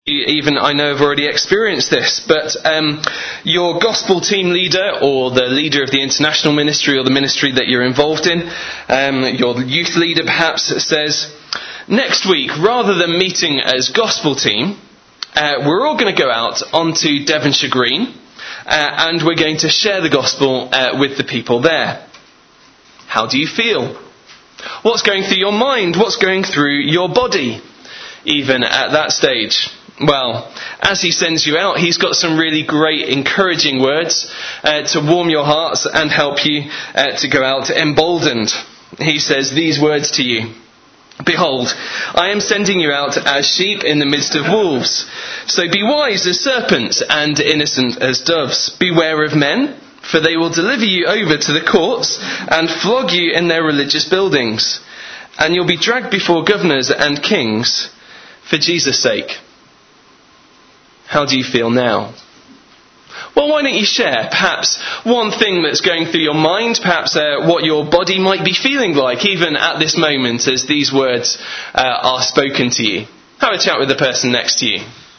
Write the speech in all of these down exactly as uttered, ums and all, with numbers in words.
You even, I know, have already experienced this, but um, your gospel team leader or the leader of the international ministry or the ministry that you're involved in, um, your youth leader perhaps, says, next week, rather than meeting as gospel team, uh, we're all going to go out onto Devonshire Green uh, and we're going to share the gospel uh, with the people there. How do you feel? What's going through your mind? What's going through your body, even at that stage? Well, as he sends you out, he's got some really great encouraging words uh, to warm your hearts and help you uh, to go out emboldened. He says these words to you. Behold, I am sending you out as sheep in the midst of wolves. So be wise as serpents and innocent as doves. Beware of men, for they will deliver you over to the courts and flog you in their religious buildings. And you'll be dragged before governors and kings for Jesus' sake. How do you feel now? Well, why don't you share perhaps one thing that's going through your mind, perhaps uh, what your body might be feeling like, even at this moment as these words uh, are spoken to you. Have a chat with the person next to you.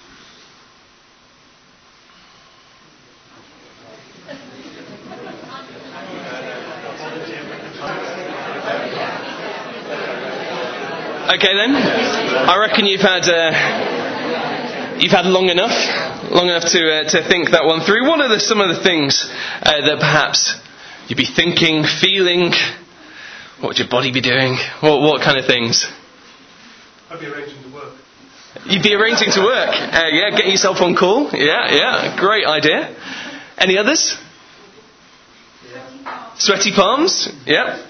Okay then, I reckon you've had... Uh, You've had long enough, long enough to uh, to think that one through. What are the, some of the things uh, that perhaps you'd be thinking, feeling? What would your body be doing? What what kind of things? I'd be arranging to work. You'd be arranging to work. Uh, yeah, get yourself on call. Yeah, yeah, great idea. Any others? Yeah. Sweaty palms. Yeah.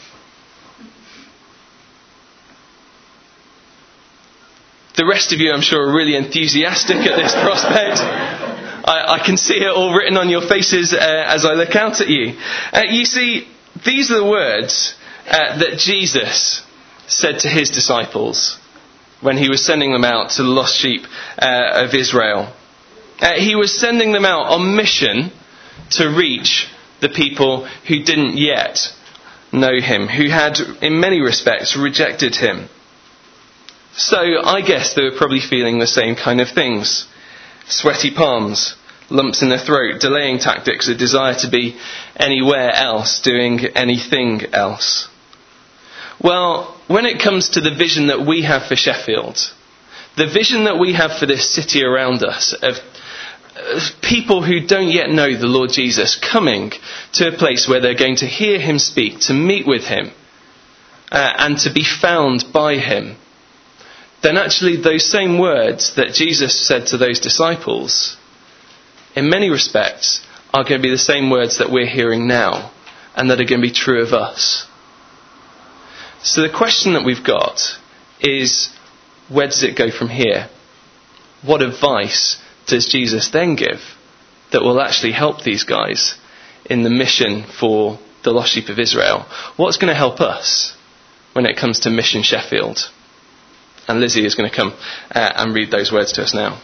The rest of you, I'm sure, are really enthusiastic at this prospect. I, I can see it all written on your faces uh, as I look out at you. Uh, you see, these are the words uh, that Jesus said to his disciples when he was sending them out to the lost sheep uh, of Israel. Uh, he was sending them out on mission to reach the people who didn't yet know him, who had, in many respects, rejected him. So I guess they were probably feeling the same kind of things. Sweaty palms, lumps in their throat, delaying tactics, a desire to be anywhere else, doing anything else. Well, when it comes to the vision that we have for Sheffield, the vision that we have for this city around us, of, of people who don't yet know the Lord Jesus coming to a place where they're going to hear him speak, to meet with him, uh, and to be found by him, then actually those same words that Jesus said to those disciples, in many respects, are going to be the same words that we're hearing now, and that are going to be true of us. So the question that we've got is, where does it go from here? What advice does Jesus then give that will actually help these guys in the mission for the lost sheep of Israel? What's going to help us when it comes to Mission Sheffield? And Lizzie is going to come uh, and read those words to us now.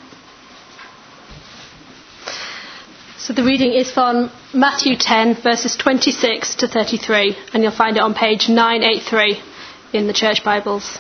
So the reading is from Matthew ten, verses twenty-six to thirty-three, and you'll find it on page nine eighty-three in the Church Bibles.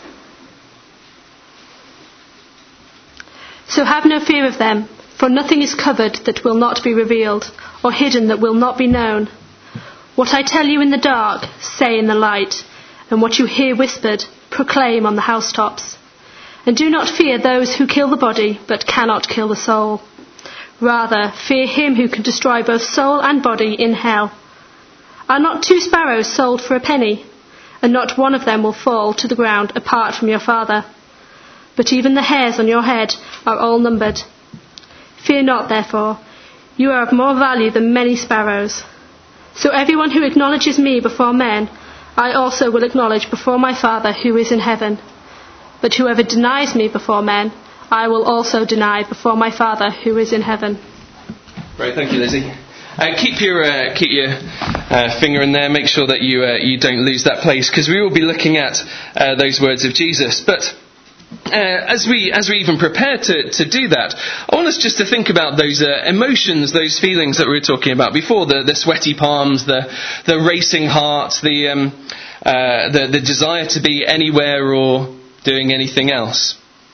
So have no fear of them, for nothing is covered that will not be revealed, or hidden that will not be known. What I tell you in the dark, say in the light, and what you hear whispered, proclaim on the housetops. And do not fear those who kill the body, but cannot kill the soul. Rather, fear him who can destroy both soul and body in hell. Are not two sparrows sold for a penny? And not one of them will fall to the ground apart from your Father. But even the hairs on your head are all numbered. Fear not, therefore. You are of more value than many sparrows. So everyone who acknowledges me before men, I also will acknowledge before my Father who is in heaven. But whoever denies me before men, I will also deny before my Father who is in heaven. Great, thank you, Lizzie. Uh, keep your uh, keep your uh, finger in there. Make sure that you uh, you don't lose that place, because we will be looking at uh, those words of Jesus. But uh, as we as we even prepare to to do that, I want us just to think about those uh, emotions, those feelings that we were talking about before: the the sweaty palms, the the racing heart, the um, uh, the the desire to be anywhere or doing anything else.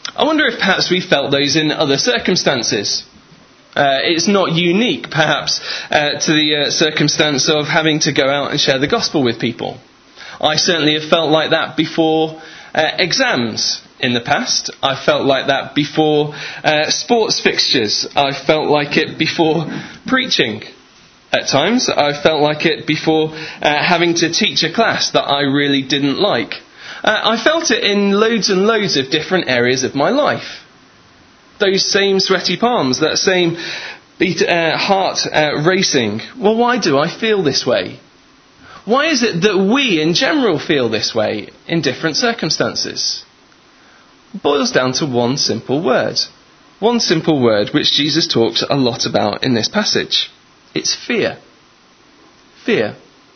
I wonder if perhaps we felt those in other circumstances. Uh, it's not unique, perhaps, uh, to the uh, circumstance of having to go out and share the gospel with people. I certainly have felt like that before uh, exams in the past. I felt like that before uh, sports fixtures. I felt like it before preaching at times. I felt like it before uh, having to teach a class that I really didn't like. Uh, I felt it in loads and loads of different areas of my life. Those same sweaty palms, that same beat, uh, heart uh, racing. Well, why do I feel this way? Why is it that we in general feel this way in different circumstances? It boils down to one simple word. One simple word which Jesus talks a lot about in this passage. It's fear. Fear.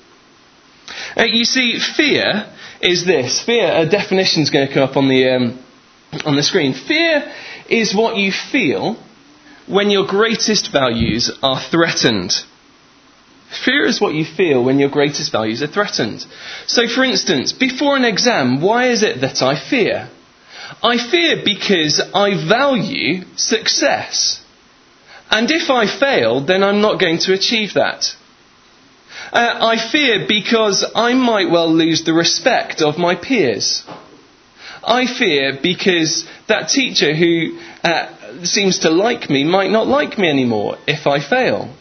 Uh, you see, fear is this. Fear, a definition is going to come up on the um, on the screen. Fear is what you feel when your greatest values are threatened. Fear is what you feel when your greatest values are threatened. So, for instance, before an exam, why is it that I fear? I fear because I value success. And if I fail, then I'm not going to achieve that. Uh, I fear because I might well lose the respect of my peers. I fear because that teacher who uh, seems to like me might not like me anymore if I fail.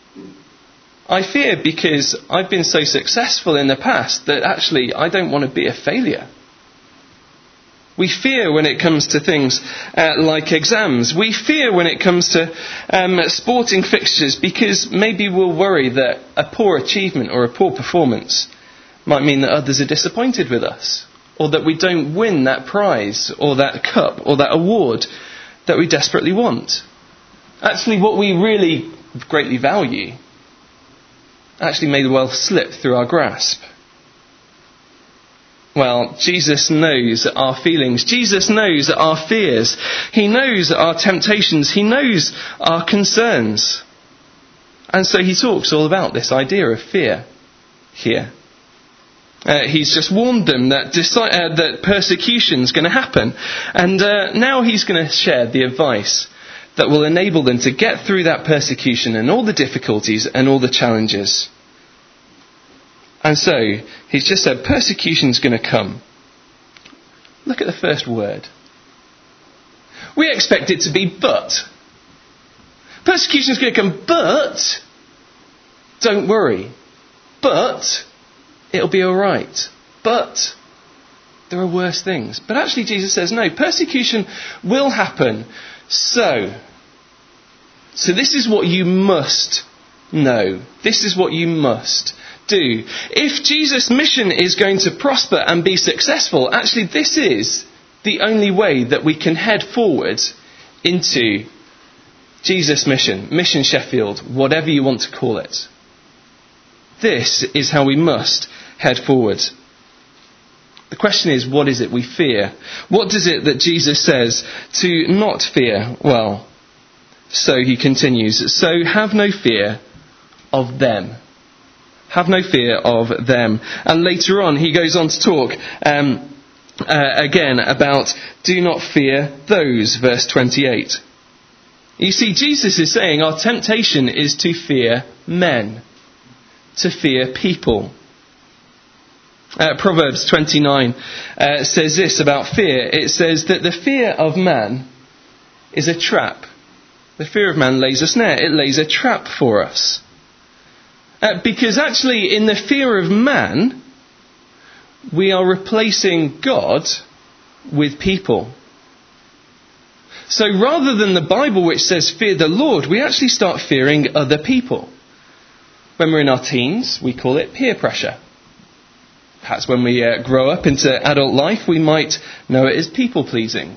I fear because I've been so successful in the past that actually I don't want to be a failure. We fear when it comes to things uh, like exams. We fear when it comes to um, sporting fixtures because maybe we'll worry that a poor achievement or a poor performance might mean that others are disappointed with us, or that we don't win that prize or that cup or that award that we desperately want. Actually, what we really greatly value actually may well slip through our grasp. Well, Jesus knows our feelings. Jesus knows our fears. He knows our temptations. He knows our concerns. And so he talks all about this idea of fear here. Uh, he's just warned them that, deci- uh, that persecution is going to happen. And uh, now he's going to share the advice that will enable them to get through that persecution and all the difficulties and all the challenges. And so, he's just said, persecution's going to come. Look at the first word. We expect it to be but. Persecution's going to come, but don't worry. But it'll be all right. But there are worse things. But actually, Jesus says, no, persecution will happen. So, so this is what you must know. This is what you must do. If Jesus' mission is going to prosper and be successful, actually this is the only way that we can head forward into Jesus' mission, Mission Sheffield, whatever you want to call it. This is how we must head forward. The question is, what is it we fear? What is it that Jesus says to not fear? Well, so he continues, so have no fear of them. Have no fear of them. And later on, he goes on to talk um, uh, again about do not fear those, verse twenty-eight. You see, Jesus is saying our temptation is to fear men, to fear people. Uh, Proverbs twenty-nine uh, says this about fear. It says that the fear of man is a trap. The fear of man lays a snare. It lays a trap for us. Uh, because actually in the fear of man, we are replacing God with people. So rather than the Bible which says fear the Lord, we actually start fearing other people. When we're in our teens, we call it peer pressure. Perhaps when we uh, grow up into adult life, we might know it as people pleasing.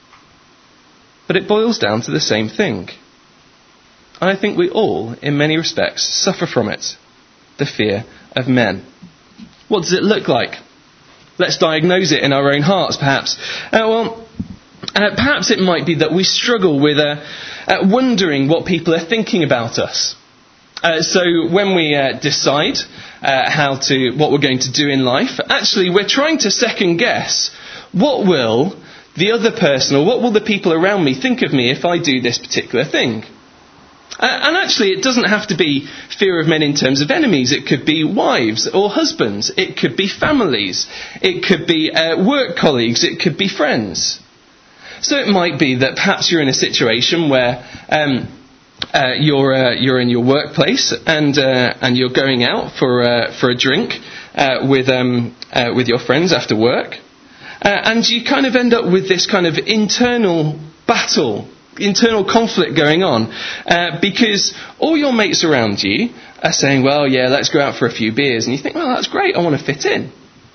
But it boils down to the same thing. And I think we all, in many respects, suffer from it. The fear of men. What does it look like? Let's diagnose it in our own hearts, perhaps. Uh, well, uh, perhaps it might be that we struggle with uh, uh, wondering what people are thinking about us. Uh, so when we uh, decide uh, how to, what we're going to do in life, actually we're trying to second guess what will the other person, or what will the people around me think of me if I do this particular thing? Uh, and actually, it doesn't have to be fear of men in terms of enemies. It could be wives or husbands. It could be families. It could be uh, work colleagues. It could be friends. So it might be that perhaps you're in a situation where um, uh, you're uh, you're in your workplace and uh, and you're going out for uh, for a drink uh, with um, uh, with your friends after work, uh, and you kind of end up with this kind of internal battle. Internal conflict going on uh, because all your mates around you are saying, well, yeah, let's go out for a few beers. And you think, well, that's great. I want to fit in.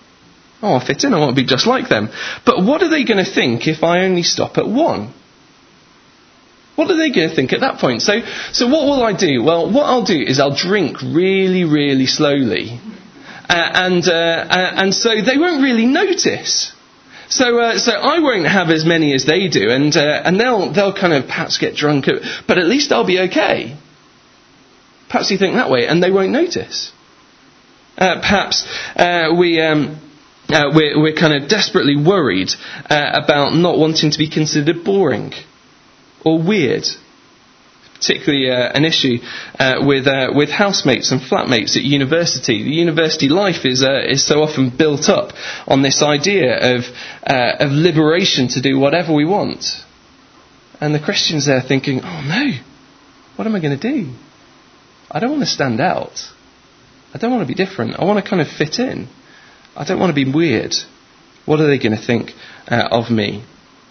I want to fit in. I want to be just like them. But what are they going to think if I only stop at one? What are they going to think at that point? So, so what will I do? Well, what I'll do is I'll drink really, really slowly. Uh, and, uh, uh, and so they won't really notice. So, uh, so I won't have as many as they do, and uh, and they'll they'll kind of perhaps get drunk, but at least I'll be okay. Perhaps you think that way, and they won't notice. Uh, perhaps uh, we um, uh, we're we're kind of desperately worried uh, about not wanting to be considered boring or weird. Particularly uh, an issue uh, with uh, with housemates and flatmates at university. The university life is uh, is so often built up on this idea of uh, of liberation to do whatever we want, and the Christians there thinking, "Oh no, what am I going to do? I don't want to stand out. I don't want to be different. I want to kind of fit in. I don't want to be weird. What are they going to think uh, of me?"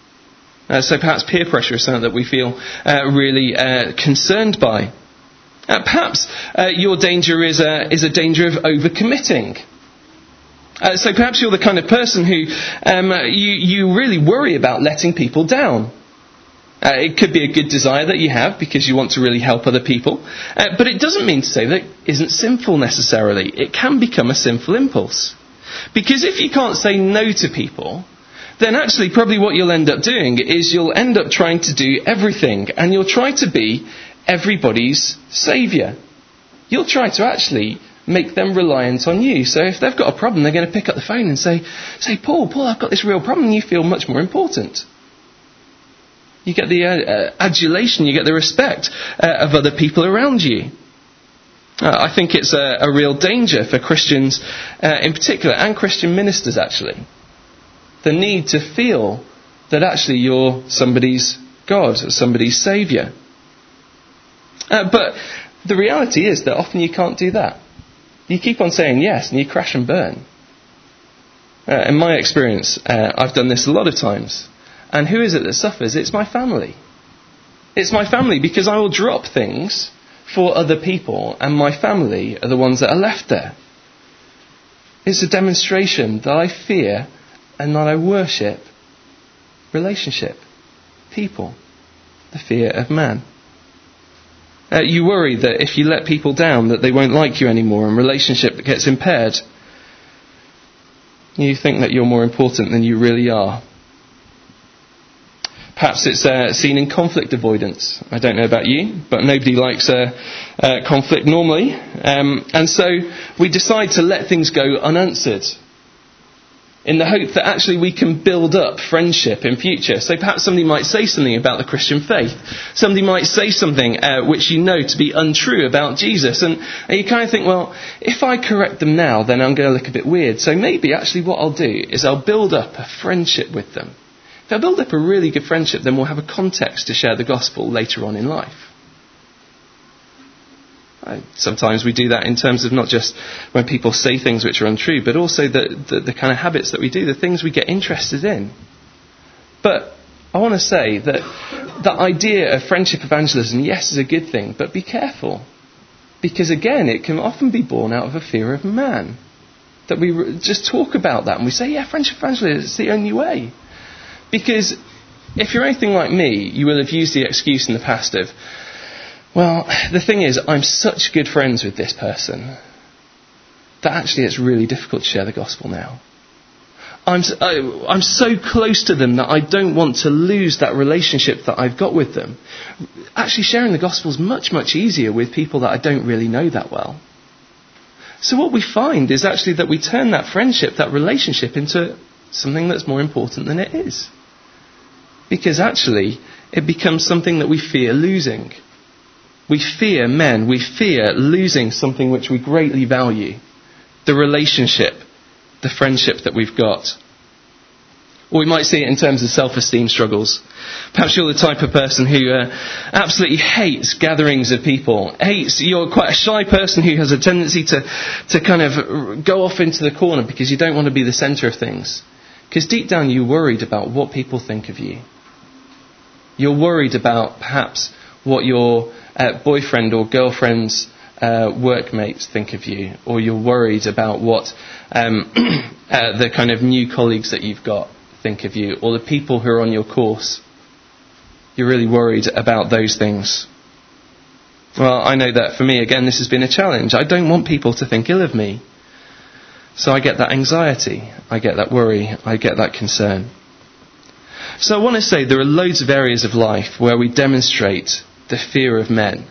Uh, so perhaps peer pressure is something that we feel uh, really uh, concerned by. Uh, perhaps uh, your danger is a, is a danger of overcommitting. Uh, so perhaps you're the kind of person who um, you, you really worry about letting people down. Uh, it could be a good desire that you have because you want to really help other people. Uh, but it doesn't mean to say that it isn't sinful necessarily. It can become a sinful impulse. Because if you can't say no to people, then actually probably what you'll end up doing is you'll end up trying to do everything, and you'll try to be everybody's saviour. You'll try to actually make them reliant on you. So if they've got a problem, they're going to pick up the phone and say, say, Paul, Paul, I've got this real problem, and you feel much more important. You get the uh, uh, adulation, you get the respect uh, of other people around you. Uh, I think it's a, a real danger for Christians uh, in particular, and Christian ministers actually. The need to feel that actually you're somebody's God, somebody's saviour. Uh, but the reality is that often you can't do that. You keep on saying yes and you crash and burn. Uh, in my experience, uh, I've done this a lot of times. And who is it that suffers? It's my family. It's my family because I will drop things for other people, and my family are the ones that are left there. It's a demonstration that I fear and that I worship relationship, people, the fear of man. Uh, you worry that if you let people down, that they won't like you anymore, and relationship gets impaired. You think that you're more important than you really are. Perhaps it's uh, seen in conflict avoidance. I don't know about you, but nobody likes uh, uh, conflict normally. Um, and so we decide to let things go unanswered, in the hope that actually we can build up friendship in future. So perhaps somebody might say something about the Christian faith. Somebody might say something uh, which you know to be untrue about Jesus. And, and you kind of think, well, if I correct them now, then I'm going to look a bit weird. So maybe actually what I'll do is I'll build up a friendship with them. If I build up a really good friendship, then we'll have a context to share the gospel later on in life. Sometimes we do that in terms of not just when people say things which are untrue, but also the, the, the kind of habits that we do, the things we get interested in. But I want to say that the idea of friendship evangelism, yes, is a good thing, but be careful. Because again, it can often be born out of a fear of man. That we re- just talk about that and we say, yeah, friendship evangelism is the only way. Because if you're anything like me, you will have used the excuse in the past of, well, the thing is, I'm such good friends with this person that actually it's really difficult to share the gospel now. I'm so, I'm so close to them that I don't want to lose that relationship that I've got with them. Actually, sharing the gospel is much, much easier with people that I don't really know that well. So what we find is actually that we turn that friendship, that relationship, into something that's more important than it is. Because actually, it becomes something that we fear losing. We fear men. We fear losing something which we greatly value. The relationship, the friendship that we've got. Or we might see it in terms of self-esteem struggles. Perhaps you're the type of person who uh, absolutely hates gatherings of people. Hates, you're quite a shy person who has a tendency to, to kind of go off into the corner because you don't want to be the centre of things. Because deep down you're worried about what people think of you. You're worried about perhaps what your uh, boyfriend or girlfriend's uh, workmates think of you. Or you're worried about what um, uh, the kind of new colleagues that you've got think of you, or the people who are on your course. You're really worried about those things. Well, I know that for me, again, this has been a challenge. I don't want people to think ill of me. So I get that anxiety, I get that worry, I get that concern. So I want to say there are loads of areas of life where we demonstrate the fear of men.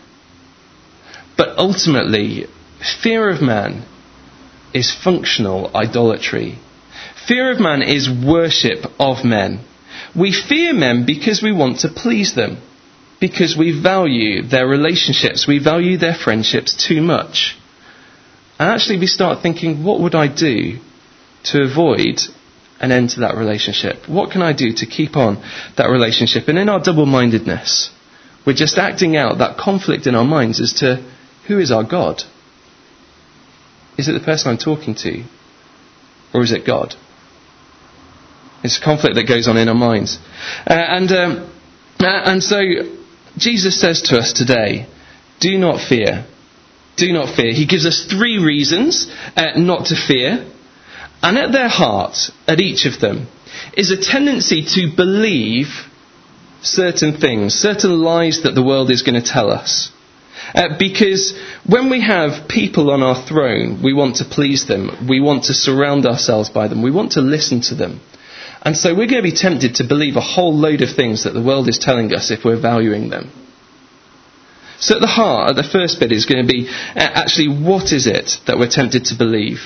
But ultimately, fear of man is functional idolatry. Fear of man is worship of men. We fear men because we want to please them. Because we value their relationships. We value their friendships too much. And actually we start thinking, what would I do to avoid an end to that relationship? What can I do to keep on that relationship? And in our double-mindedness, we're just acting out that conflict in our minds as to who is our God? Is it the person I'm talking to? Or is it God? It's a conflict that goes on in our minds. Uh, and um, uh, and so Jesus says to us today, do not fear. Do not fear. He gives us three reasons uh, not to fear. And at their heart, at each of them, is a tendency to believe certain things, certain lies that the world is going to tell us. Uh, because when we have people on our throne, we want to please them. We want to surround ourselves by them. We want to listen to them. And so we're going to be tempted to believe a whole load of things that the world is telling us if we're valuing them. So at the heart, at the first bit, is going to be uh, actually what is it that we're tempted to believe?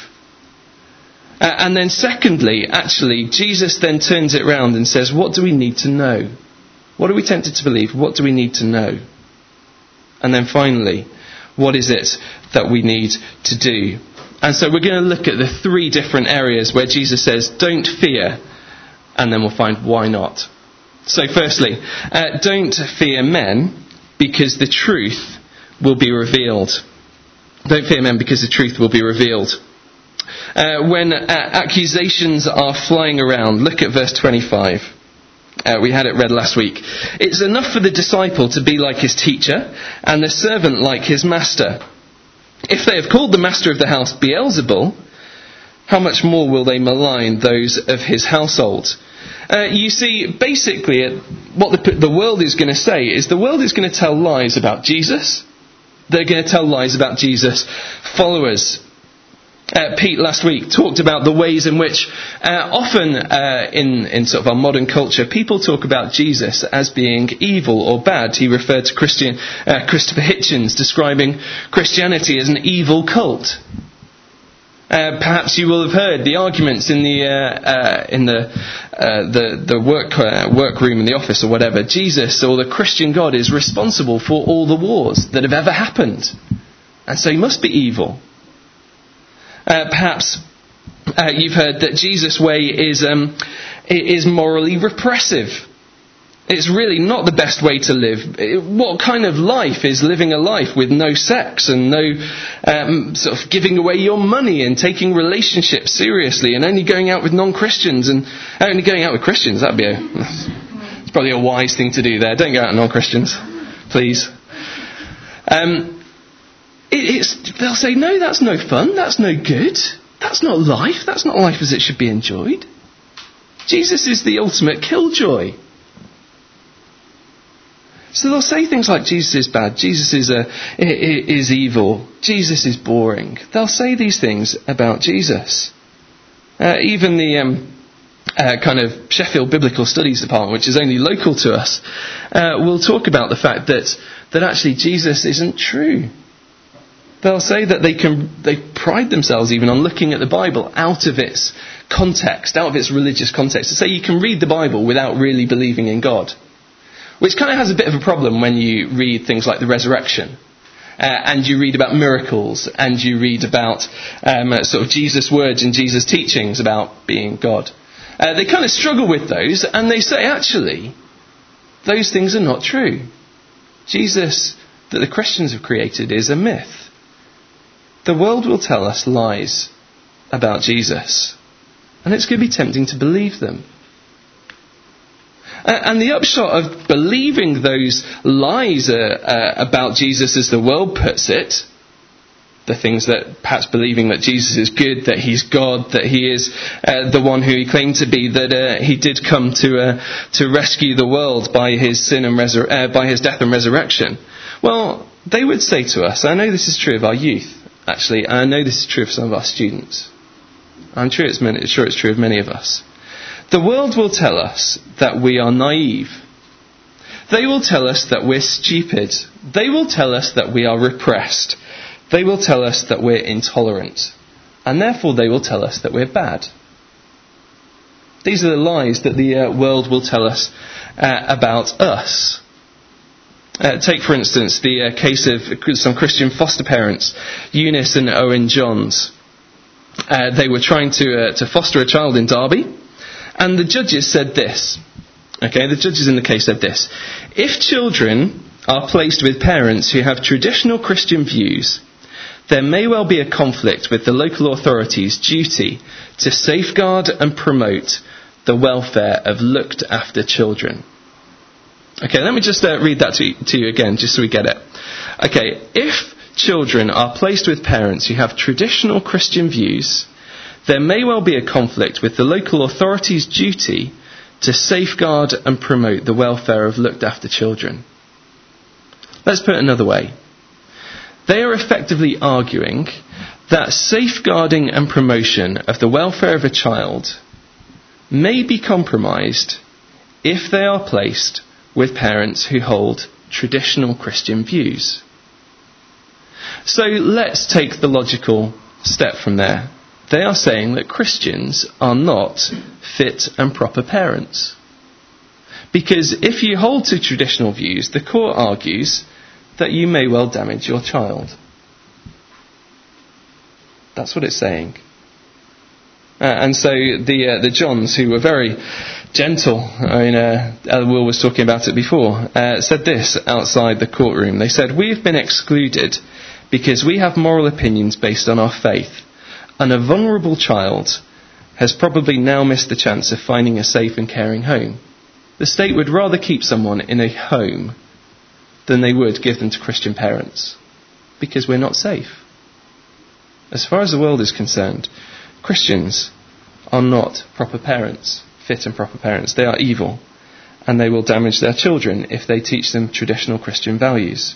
Uh, and then secondly, actually, Jesus then turns it round and says, what do we need to know? What are we tempted to believe? What do we need to know? And then finally, what is it that we need to do? And so we're going to look at the three different areas where Jesus says, don't fear. And then we'll find why not. So firstly, uh, don't fear men because the truth will be revealed. Don't fear men because the truth will be revealed. Uh, when uh, accusations are flying around, look at verse twenty-five. Uh, we had it read last week. It's enough for the disciple to be like his teacher and the servant like his master. If they have called the master of the house Beelzebul, how much more will they malign those of his household? Uh, you see, basically, what the, the world is going to say is the world is going to tell lies about Jesus. They're going to tell lies about Jesus' followers. Uh, Pete last week talked about the ways in which uh, often uh, in, in sort of our modern culture, people talk about Jesus as being evil or bad. He referred to Christian, uh, Christopher Hitchens describing Christianity as an evil cult. Uh, perhaps you will have heard the arguments in the uh, uh, in the uh, the the work uh, workroom in the office or whatever. Jesus or the Christian God is responsible for all the wars that have ever happened, and so he must be evil. Uh, perhaps uh, you've heard that Jesus' way is um, is morally repressive. It's really not the best way to live. What kind of life is living a life with no sex and no um, sort of giving away your money and taking relationships seriously and only going out with non-Christians and only going out with Christians? That'd be a, it's probably a wise thing to do there. Don't go out with non-Christians, please. Um, it, it's, they'll say, no, that's no fun. That's no good. That's not life. That's not life as it should be enjoyed. Jesus is the ultimate killjoy. So they'll say things like Jesus is bad, Jesus is a, is evil, Jesus is boring. They'll say these things about Jesus. Uh, even the um, uh, kind of Sheffield Biblical Studies Department, which is only local to us, uh, will talk about the fact that, that actually Jesus isn't true. They'll say that they can, they pride themselves even on looking at the Bible out of its context, out of its religious context. To say you can read the Bible without really believing in God. Which kind of has a bit of a problem when you read things like the resurrection. Uh, and you read about miracles, and you read about um, sort of Jesus' words and Jesus' teachings about being God. Uh, they kind of struggle with those, and they say, actually, those things are not true. Jesus, that the Christians have created, is a myth. The world will tell us lies about Jesus, and it's going to be tempting to believe them. And the upshot of believing those lies uh, uh, about Jesus, as the world puts it, the things that perhaps believing that Jesus is good, that he's God, that he is uh, the one who he claimed to be, that uh, he did come to uh, to rescue the world by his sin and resur- uh, by his death and resurrection. Well, they would say to us, I know this is true of our youth, actually, and I know this is true of some of our students. I'm sure it's, many, sure it's true of many of us. The world will tell us that we are naive. They will tell us that we're stupid. They will tell us that we are repressed. They will tell us that we're intolerant. And therefore they will tell us that we're bad. These are the lies that the uh, world will tell us uh, about us. Uh, take, for instance, the uh, case of some Christian foster parents, Eunice and Owen Johns. Uh, they were trying to uh, to foster a child in Derby. And the judges said this. Okay, the judges in the case said this. If children are placed with parents who have traditional Christian views, there may well be a conflict with the local authorities' duty to safeguard and promote the welfare of looked after children. Okay, let me just uh, read that to you, to you again, just so we get it. Okay, if children are placed with parents who have traditional Christian views, there may well be a conflict with the local authorities' duty to safeguard and promote the welfare of looked after children. Let's put it another way. They are effectively arguing that safeguarding and promotion of the welfare of a child may be compromised if they are placed with parents who hold traditional Christian views. So let's take the logical step from there. They are saying that Christians are not fit and proper parents. Because if you hold to traditional views, the court argues that you may well damage your child. That's what it's saying. Uh, and so the uh, the Johns, who were very gentle, I mean, uh, Will was talking about it before, uh, said this outside the courtroom. They said, "We have been excluded because we have moral opinions based on our faith. And a vulnerable child has probably now missed the chance of finding a safe and caring home. The state would rather keep someone in a home than they would give them to Christian parents, because we're not safe." As far as the world is concerned, Christians are not proper parents, fit and proper parents. They are evil, and they will damage their children if they teach them traditional Christian values.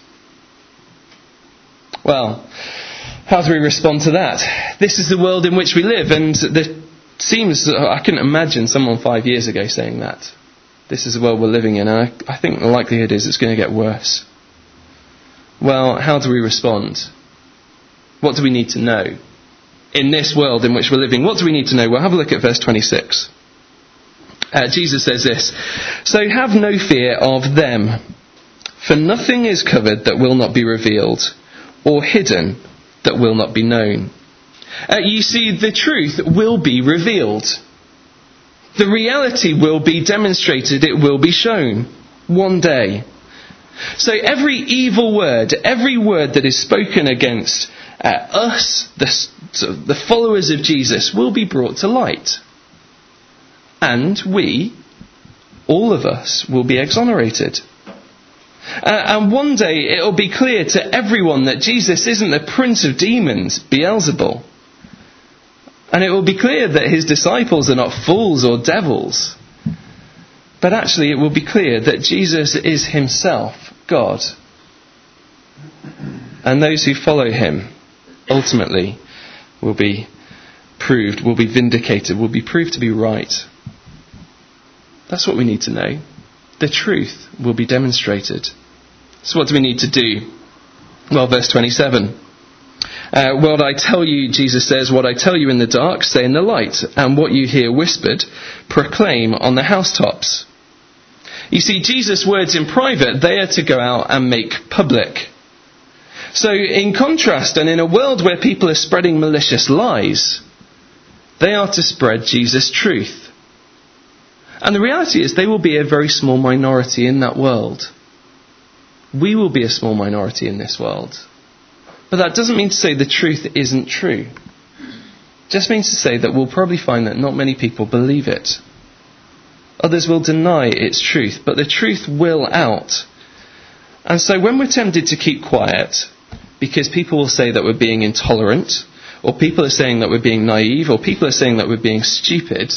Well, how do we respond to that? This is the world in which we live, and it seems, I couldn't imagine someone five years ago saying that. This is the world we're living in, and I, I think the likelihood is it's going to get worse. Well, how do we respond? What do we need to know? In this world in which we're living, what do we need to know? Well, have a look at verse twenty-six. Uh, Jesus says this, "So have no fear of them, for nothing is covered that will not be revealed, or hidden that will not be known." Uh, you see, the truth will be revealed. The reality will be demonstrated. It will be shown one day. So every evil word, every word that is spoken against uh, us, the, so the followers of Jesus, will be brought to light. And we, all of us, will be exonerated. Uh, and one day it will be clear to everyone that Jesus isn't the prince of demons, Beelzebul. And it will be clear that his disciples are not fools or devils. But actually it will be clear that Jesus is himself God. And those who follow him ultimately will be proved, will be vindicated, will be proved to be right. That's what we need to know. The truth will be demonstrated. So what do we need to do? Well, verse twenty-seven. Uh, what I tell you, Jesus says, what I tell you in the dark, say in the light, and what you hear whispered, proclaim on the housetops. You see, Jesus' words in private, they are to go out and make public. So in contrast, and in a world where people are spreading malicious lies, they are to spread Jesus' truth. And the reality is they will be a very small minority in that world. We will be a small minority in this world. But that doesn't mean to say the truth isn't true. It just means to say that we'll probably find that not many people believe it. Others will deny its truth, but the truth will out. And so when we're tempted to keep quiet, because people will say that we're being intolerant, or people are saying that we're being naive, or people are saying that we're being stupid,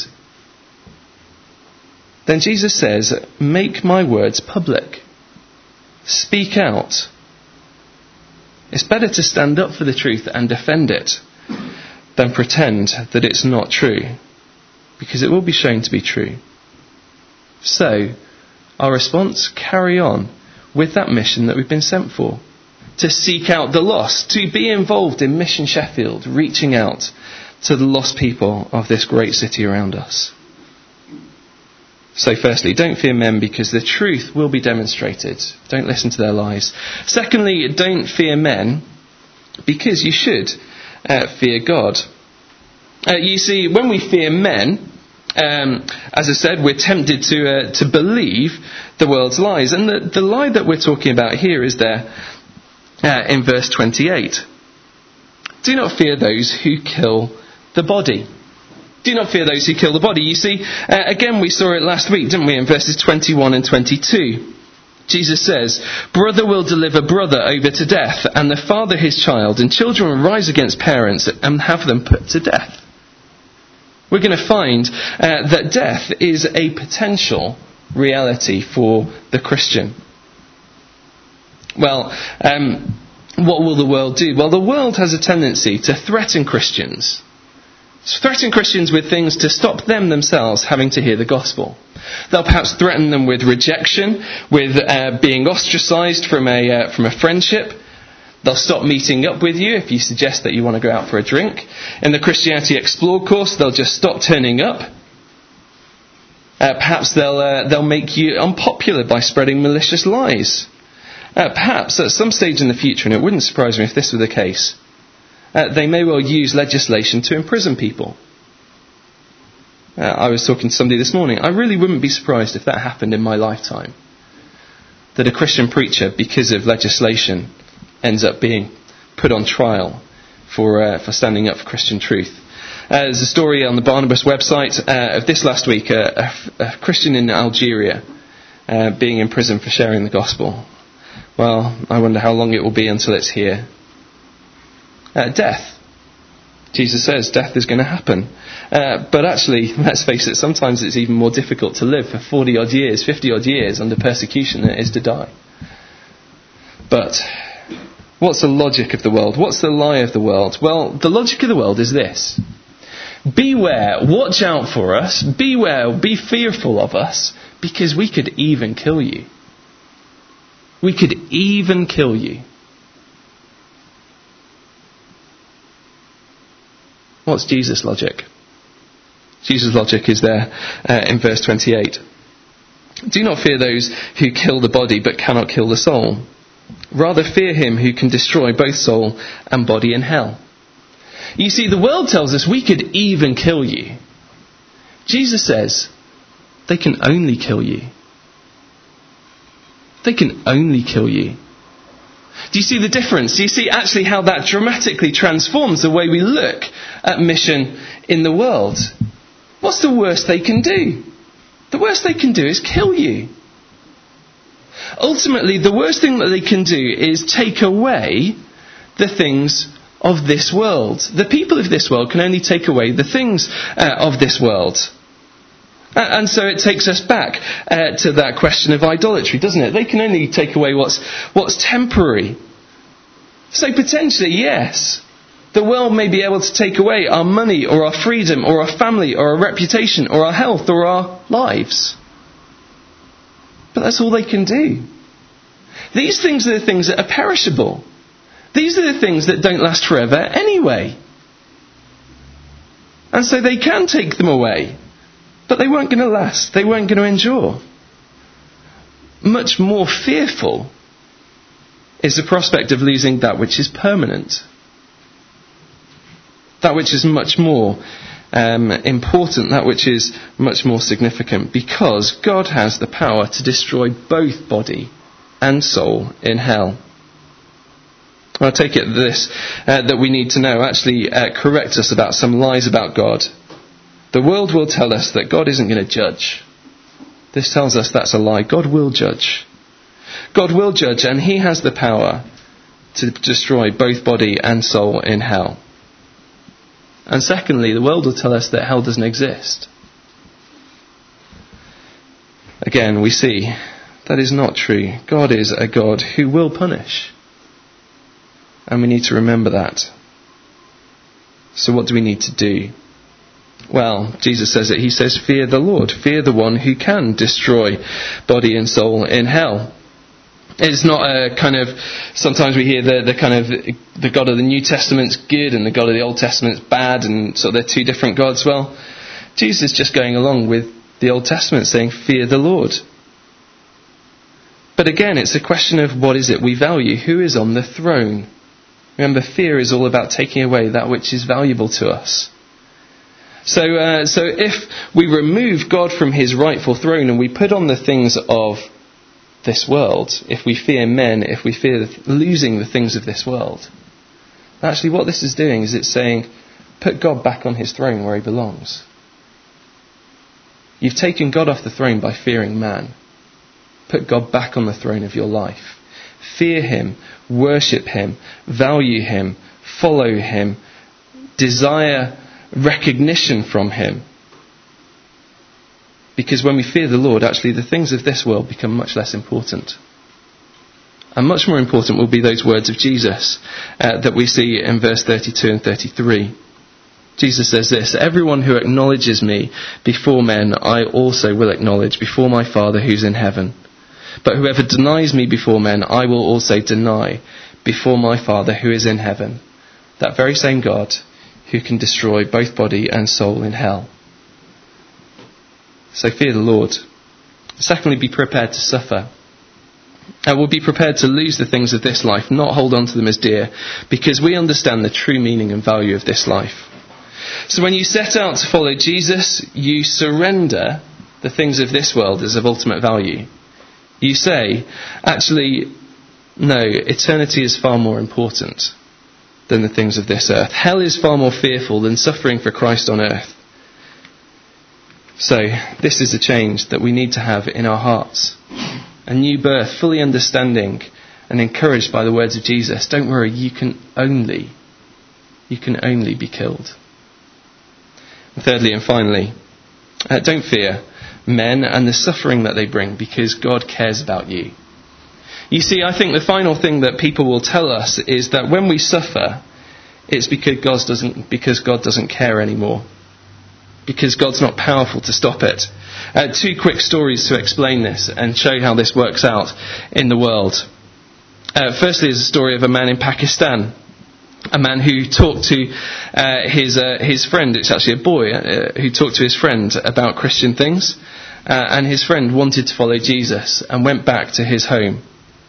then Jesus says, make my words public. Speak out. It's better to stand up for the truth and defend it than pretend that it's not true, because it will be shown to be true. So, our response, carry on with that mission that we've been sent for. To seek out the lost, to be involved in Mission Sheffield, reaching out to the lost people of this great city around us. So firstly, don't fear men because the truth will be demonstrated. Don't listen to their lies. Secondly, don't fear men because you should uh, fear God. Uh, you see, when we fear men, um, as I said, we're tempted to uh, to believe the world's lies. And the, the lie that we're talking about here is there uh, in verse twenty-eight. Do not fear those who kill the body. Do not fear those who kill the body. You see, uh, again, we saw it last week, didn't we, in verses twenty-one and twenty-two. Jesus says, brother will deliver brother over to death, and the father his child, and children will rise against parents and have them put to death. We're going to find uh, that death is a potential reality for the Christian. Well, um, what will the world do? Well, the world has a tendency to threaten Christians. Threaten Christians with things to stop them themselves having to hear the gospel. They'll perhaps threaten them with rejection, with uh, being ostracized from a uh, from a friendship. They'll stop meeting up with you if you suggest that you want to go out for a drink. In the Christianity Explored course, they'll just stop turning up. Uh, perhaps they'll uh, they'll make you unpopular by spreading malicious lies. Uh, perhaps at some stage in the future, and it wouldn't surprise me if this were the case, Uh, they may well use legislation to imprison people. Uh, I was talking to somebody this morning. I really wouldn't be surprised if that happened in my lifetime. That a Christian preacher, because of legislation, ends up being put on trial for uh, for standing up for Christian truth. Uh, there's a story on the Barnabas website uh, of this last week, uh, a, a Christian in Algeria uh, being imprisoned for sharing the gospel. Well, I wonder how long it will be until it's here. Uh, death. Jesus says death is going to happen. Uh, but actually, let's face it, sometimes it's even more difficult to live for forty odd years, fifty odd years under persecution than it is to die. But what's the logic of the world? What's the lie of the world? Well, the logic of the world is this. Beware, watch out for us, beware, be fearful of us, because we could even kill you. We could even kill you. What's Jesus' logic? Jesus' logic is there uh, in verse twenty-eight. Do not fear those who kill the body but cannot kill the soul. Rather fear him who can destroy both soul and body in hell. You see, the world tells us we could even kill you. Jesus says they can only kill you. They can only kill you. Do you see the difference? Do you see actually how that dramatically transforms the way we look at mission in the world? What's the worst they can do? The worst they can do is kill you. Ultimately, the worst thing that they can do is take away the things of this world. The people of this world can only take away the things uh, of this world. And so it takes us back uh, to that question of idolatry, doesn't it? They can only take away what's what's temporary. So potentially, yes, the world may be able to take away our money or our freedom or our family or our reputation or our health or our lives. But that's all they can do. These things are the things that are perishable. These are the things that don't last forever anyway. And so they can take them away, but they weren't going to last. They weren't going to endure. Much more fearful is the prospect of losing that which is permanent. That which is much more um, important, that which is much more significant, because God has the power to destroy both body and soul in hell. I take it this, uh, that we need to know actually uh, correct us about some lies about God. The world will tell us that God isn't going to judge. This tells us that's a lie. God will judge. God will judge, and he has the power to destroy both body and soul in hell. And secondly, the world will tell us that hell doesn't exist. Again, we see that is not true. God is a God who will punish. And we need to remember that. So what do we need to do? Well, Jesus says it. He says, fear the Lord. Fear the one who can destroy body and soul in hell. It's not a kind of, sometimes we hear the, the kind of, the God of the New Testament's good and the God of the Old Testament's bad, and so they're two different gods. Well, Jesus is just going along with the Old Testament saying, fear the Lord. But again, it's a question of what is it we value? Who is on the throne? Remember, fear is all about taking away that which is valuable to us. So, uh, so if we remove God from his rightful throne and we put on the things of this world, if we fear men, if we fear losing the things of this world, actually what this is doing is it's saying, put God back on his throne where he belongs. You've taken God off the throne by fearing man. Put God back on the throne of your life. Fear him, worship him, value him, follow him, desire recognition from him. Because when we fear the Lord, actually the things of this world become much less important. And much more important will be those words of Jesus uh, that we see in verse thirty-two and thirty-three. Jesus says this, everyone who acknowledges me before men, I also will acknowledge before my Father who's in heaven. But whoever denies me before men, I will also deny before my Father who is in heaven. That very same God who can destroy both body and soul in hell. So fear the Lord. Secondly, be prepared to suffer. And we'll be prepared to lose the things of this life, not hold on to them as dear, because we understand the true meaning and value of this life. So when you set out to follow Jesus, you surrender the things of this world as of ultimate value. You say, actually, no, eternity is far more important than the things of this earth. Hell is far more fearful than suffering for Christ on earth. So, this is a change that we need to have in our hearts. A new birth, fully understanding and encouraged by the words of Jesus. Don't worry, you can only, you can only be killed. And thirdly and finally, uh, don't fear men and the suffering that they bring, because God cares about you. You see, I think the final thing that people will tell us is that when we suffer, it's because God doesn't, because God doesn't care anymore. Because God's not powerful to stop it. Uh, two quick stories to explain this and show how this works out in the world. Uh, firstly is a story of a man in Pakistan. A man who talked to uh, his uh, his friend, it's actually a boy, uh, who talked to his friend about Christian things. Uh, and his friend wanted to follow Jesus and went back to his home.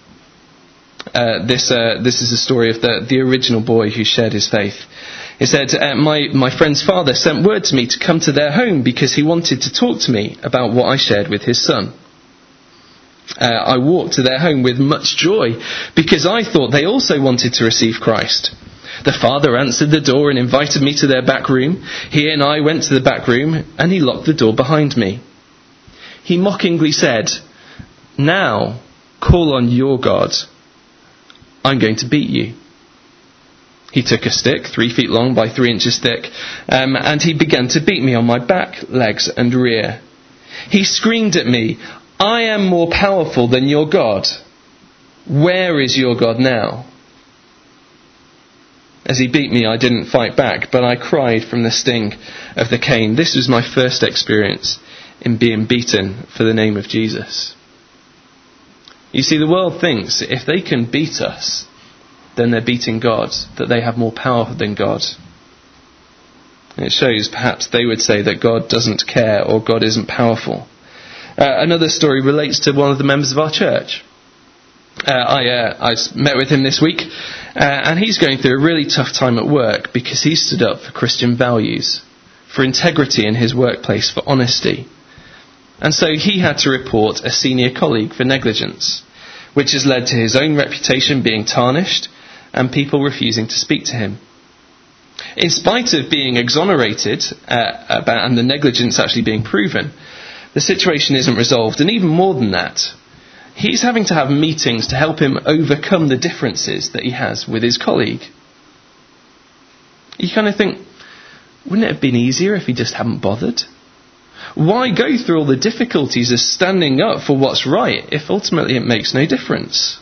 Uh, this uh, this is a story of the, the original boy who shared his faith. He said, uh, my, my friend's father sent word to me to come to their home because he wanted to talk to me about what I shared with his son. Uh, I walked to their home with much joy because I thought they also wanted to receive Christ. The father answered the door and invited me to their back room. He and I went to the back room and he locked the door behind me. He mockingly said, now call on your God. I'm going to beat you. He took a stick, three feet long by three inches thick, um, and he began to beat me on my back, legs and rear. He screamed at me, I am more powerful than your God. Where is your God now? As he beat me, I didn't fight back, but I cried from the sting of the cane. This was my first experience in being beaten for the name of Jesus. You see, the world thinks if they can beat us, then they're beating God, that they have more power than God. And it shows perhaps they would say that God doesn't care or God isn't powerful. Uh, another story relates to one of the members of our church. Uh, I, uh, I met with him this week, uh, and he's going through a really tough time at work because he stood up for Christian values, for integrity in his workplace, for honesty. And so he had to report a senior colleague for negligence, which has led to his own reputation being tarnished and people refusing to speak to him. In spite of being exonerated uh, about and the negligence actually being proven, the situation isn't resolved. And even more than that, he's having to have meetings to help him overcome the differences that he has with his colleague. You kind of think, wouldn't it have been easier if he just hadn't bothered? Why go through all the difficulties of standing up for what's right if ultimately it makes no difference?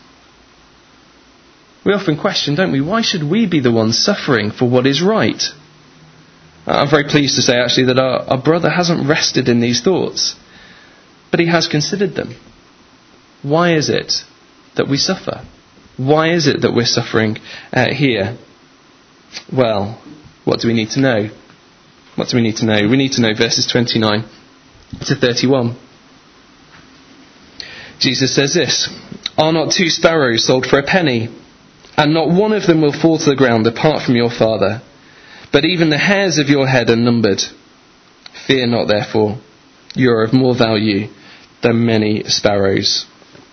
We often question, don't we, why should we be the ones suffering for what is right? I'm very pleased to say actually that our, our brother hasn't rested in these thoughts, but he has considered them. Why is it that we suffer? Why is it that we're suffering uh, here? Well, what do we need to know? What do we need to know? We need to know verses twenty-nine to thirty-one. Jesus says this, "Are not two sparrows sold for a penny? And not one of them will fall to the ground apart from your Father. But even the hairs of your head are numbered. Fear not, therefore. You are of more value than many sparrows."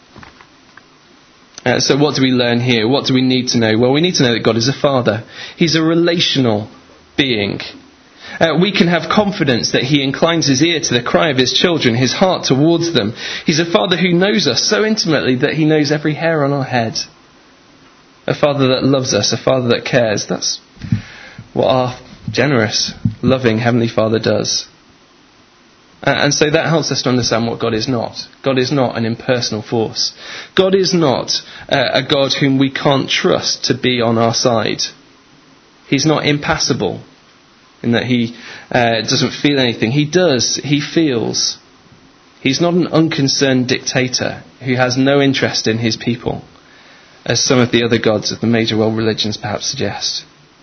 Uh, so what do we learn here? What do we need to know? Well, we need to know that God is a father. He's a relational being. Uh, we can have confidence that he inclines his ear to the cry of his children, his heart towards them. He's a father who knows us so intimately that he knows every hair on our head. A father that loves us, a father that cares. That's what our generous, loving Heavenly Father does. Uh, and so that helps us to understand what God is not. God is not an impersonal force. God is not uh, a God whom we can't trust to be on our side. He's not impassible in that he uh, doesn't feel anything. He does. He feels. He's not an unconcerned dictator who has no interest in his people, as some of the other gods of the major world religions perhaps suggest.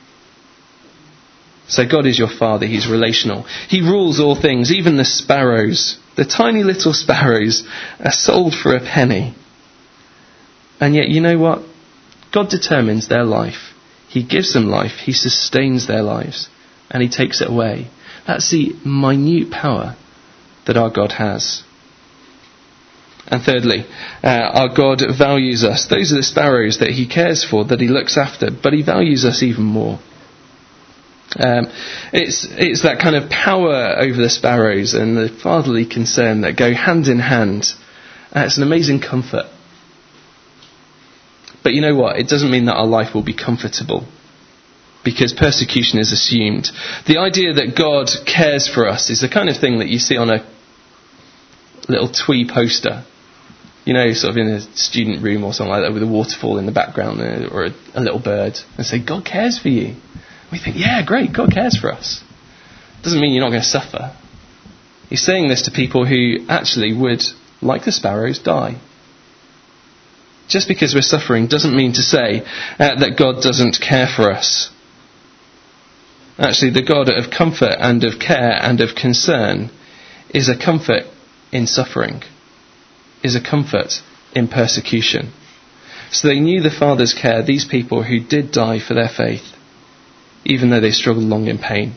So God is your Father. He's relational. He rules all things, even the sparrows. The tiny little sparrows are sold for a penny. And yet, you know what? God determines their life. He gives them life. He sustains their lives. And he takes it away. That's the minute power that our God has. And thirdly, uh, our God values us. Those are the sparrows that he cares for, that he looks after. But he values us even more. Um, it's it's that kind of power over the sparrows and the fatherly concern that go hand in hand. Uh, it's an amazing comfort. But you know what? It doesn't mean that our life will be comfortable, because persecution is assumed. The idea that God cares for us is the kind of thing that you see on a little twee poster, you know, sort of in a student room or something like that, with a waterfall in the background or a, a little bird, and say, God cares for you. We think, yeah, great, God cares for us. Doesn't mean you're not going to suffer. He's saying this to people who actually would, like the sparrows, die. Just because we're suffering doesn't mean to say uh, that God doesn't care for us. Actually, the God of comfort and of care and of concern is a comfort in suffering, is a comfort in persecution. So they knew the Father's care, these people who did die for their faith, even though they struggled long in pain.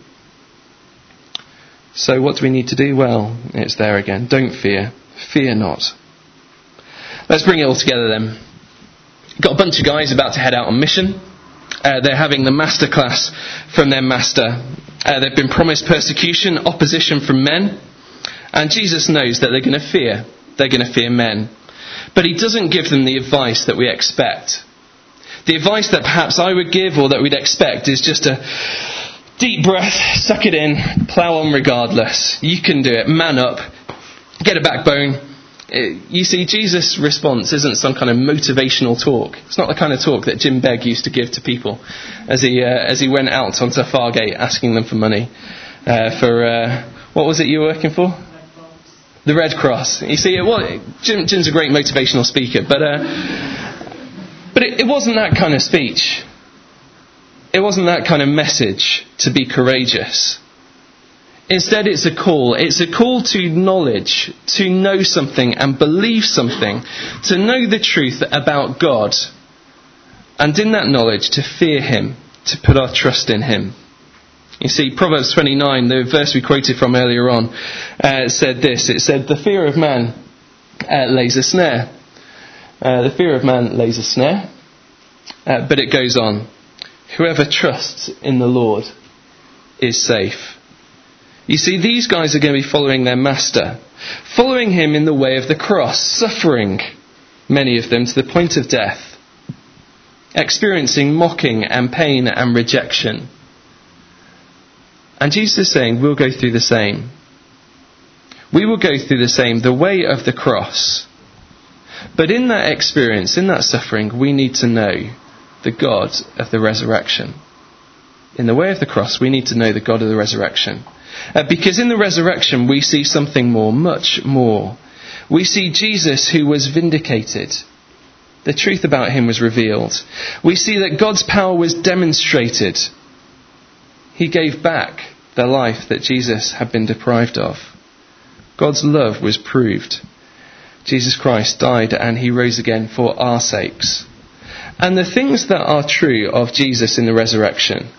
So what do we need to do? Well, it's there again. Don't fear. Fear not. Let's bring it all together then. Got a bunch of guys about to head out on mission. Uh, they're having the masterclass from their master. Uh, they've been promised persecution, opposition from men. And Jesus knows that they're going to fear. They're going to fear men. But he doesn't give them the advice that we expect. The advice that perhaps I would give or that we'd expect is just a deep breath, suck it in, plough on regardless. You can do it. Man up. Get a backbone. It, you see, Jesus' response isn't some kind of motivational talk. It's not the kind of talk that Jim Begg used to give to people as he uh, as he went out onto Fargate asking them for money uh, for uh, what was it you were working for? The Red Cross. You see, it was, Jim, Jim's a great motivational speaker, but uh, but it, it wasn't that kind of speech. It wasn't that kind of message to be courageous. Instead, it's a call. It's a call to knowledge, to know something and believe something, to know the truth about God. And in that knowledge, to fear him, to put our trust in him. You see, Proverbs twenty-nine, the verse we quoted from earlier on, uh, said this. It said, the fear of man uh, lays a snare. Uh, the fear of man lays a snare. Uh, but it goes on. Whoever trusts in the Lord is safe. You see, these guys are going to be following their master, following him in the way of the cross, suffering, many of them, to the point of death, experiencing mocking and pain and rejection. And Jesus is saying, we'll go through the same. We will go through the same, the way of the cross. But in that experience, in that suffering, we need to know the God of the resurrection. In the way of the cross, we need to know the God of the resurrection. Uh, because in the resurrection, we see something more, much more. We see Jesus who was vindicated. The truth about him was revealed. We see that God's power was demonstrated. He gave back the life that Jesus had been deprived of. God's love was proved. Jesus Christ died and he rose again for our sakes. And the things that are true of Jesus in the resurrection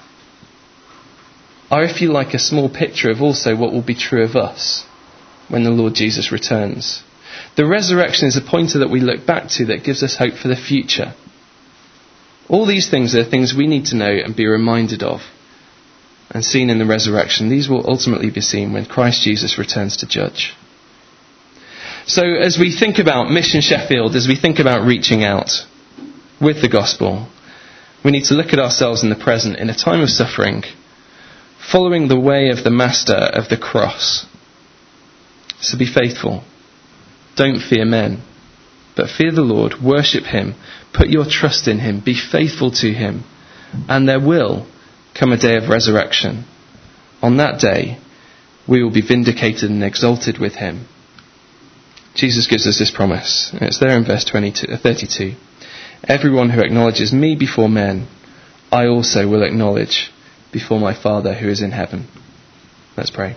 are, if you like, a small picture of also what will be true of us when the Lord Jesus returns. The resurrection is a pointer that we look back to that gives us hope for the future. All these things are things we need to know and be reminded of and seen in the resurrection. These will ultimately be seen when Christ Jesus returns to judge. So as we think about Mission Sheffield, as we think about reaching out with the gospel, we need to look at ourselves in the present in a time of suffering, following the way of the master of the cross. So be faithful. Don't fear men, but fear the Lord, worship him, put your trust in him, be faithful to him, and there will come a day of resurrection. On that day, we will be vindicated and exalted with him. Jesus gives us this promise. It's there in verse thirty-two. Everyone who acknowledges me before men, I also will acknowledge before my Father who is in heaven. Let's pray.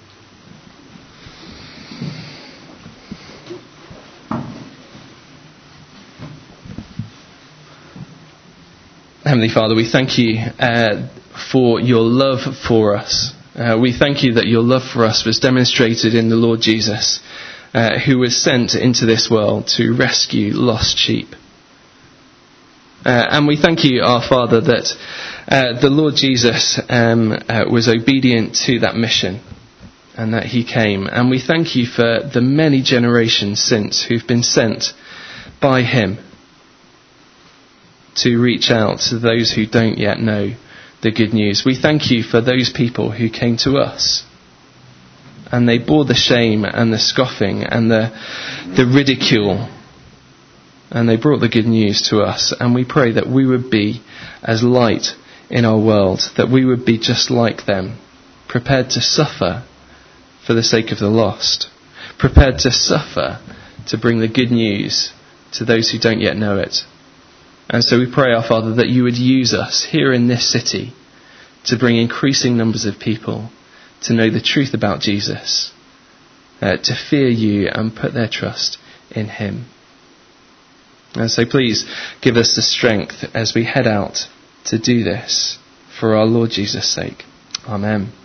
Heavenly Father, we thank you uh, for your love for us. Uh, we thank you that your love for us was demonstrated in the Lord Jesus, uh, who was sent into this world to rescue lost sheep. Uh, and we thank you, our Father, that uh, the Lord Jesus um, uh, was obedient to that mission and that he came. And we thank you for the many generations since who've been sent by him to reach out to those who don't yet know the good news. We thank you for those people who came to us and they bore the shame and the scoffing and the the ridicule, and they brought the good news to us. And we pray that we would be as light in our world, that we would be just like them, prepared to suffer for the sake of the lost, prepared to suffer to bring the good news to those who don't yet know it. And so we pray, our Father, that you would use us here in this city to bring increasing numbers of people to know the truth about Jesus, uh, to fear you and put their trust in him. And so please give us the strength as we head out to do this for our Lord Jesus' sake. Amen.